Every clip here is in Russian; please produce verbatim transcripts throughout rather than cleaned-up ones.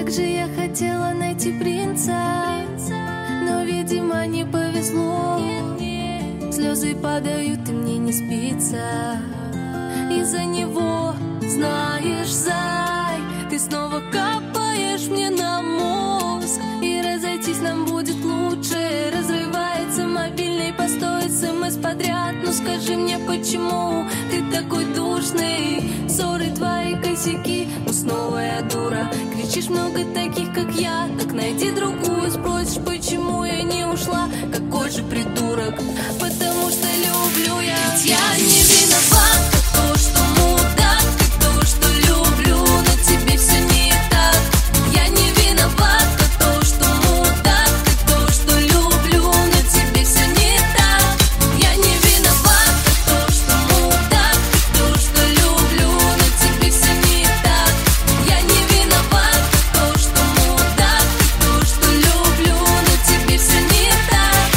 Как же я хотела найти принца, но, видимо, не повезло. Слезы падают, и мне не спится из-за него. Знаешь, зай, ты снова капаешь мне на мозг, и разойтись нам будет лучше. Разрывается мобильный, постой, смс подряд. Ну скажи мне, почему ты такой душный? Ссоры твои косяки, ну снова я дура. Кричишь много таких, как я, так найди другую. Спросишь, почему я не ушла? Какой же придурок? Потому что люблю я. Ведь я не виновата, то, что мудак, и то, что люблю, но тебе все не так. Я не виновата, то, что мудак, и то, что люблю, но тебе все не так. Я не виновата, то, что мудак, и то, что люблю, но тебе все не так. Я не виновата, то, что мудак, и то, что люблю, но тебе все не так.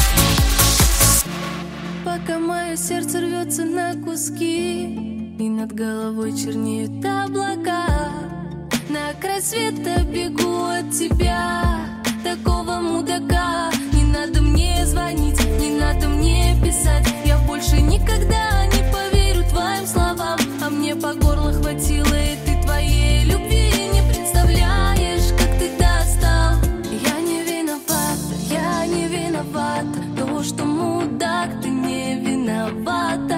Пока мое сердце рвется на куски, и над головой чернеют облака, на край света бегу от тебя, такого мудака. Не надо мне звонить, не надо мне писать, я больше никогда не поверю твоим словам. А мне по горло хватило этой твоей любви. Не представляешь, как ты достал. Я не виновата, я не виновата, то, что мудак, ты не виновата.